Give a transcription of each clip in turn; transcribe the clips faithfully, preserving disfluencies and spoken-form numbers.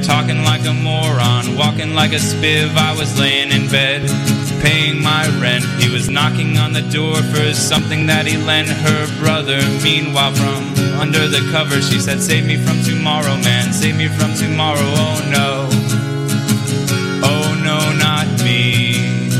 talking like a moron, walking like a spiv. I was laying in bed, paying my rent. He was knocking on the door for something that he lent her brother. Meanwhile, from under the cover, she said, save me from tomorrow, man, save me from tomorrow. Oh no, oh no, not me.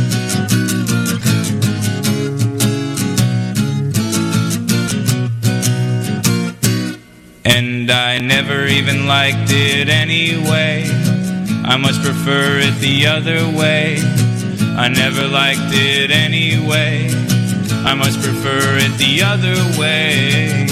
And I never even liked it anyway. I much prefer it the other way. I never liked it anyway. I much prefer it the other way.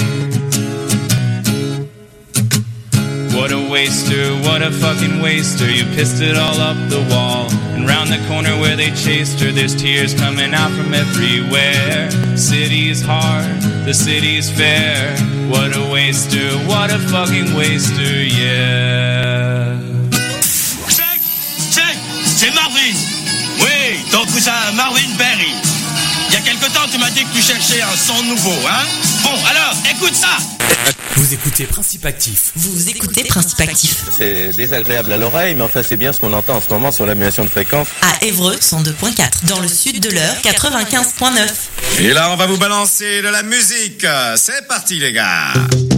What a waster, what a fucking waster. You pissed it all up the wall. And round the corner where they chased her, there's tears coming out from everywhere. City's hard, the city's fair. What a waster, what a fucking waster, yeah. Check, check, c'est Marvin. Oui, ton cousin Marvin Berry. Il y a quelque temps, tu m'as dit que tu cherchais un son nouveau, hein? Bon, alors, écoute ça. Vous écoutez Principe Actif. Vous écoutez Principe Actif. C'est désagréable à l'oreille, mais enfin c'est bien ce qu'on entend en ce moment sur l'annulation de fréquence. À Évreux, cent deux virgule quatre. Dans le sud de l'Eure, quatre-vingt-quinze virgule neuf. Et là, on va vous balancer de la musique. C'est parti, les gars.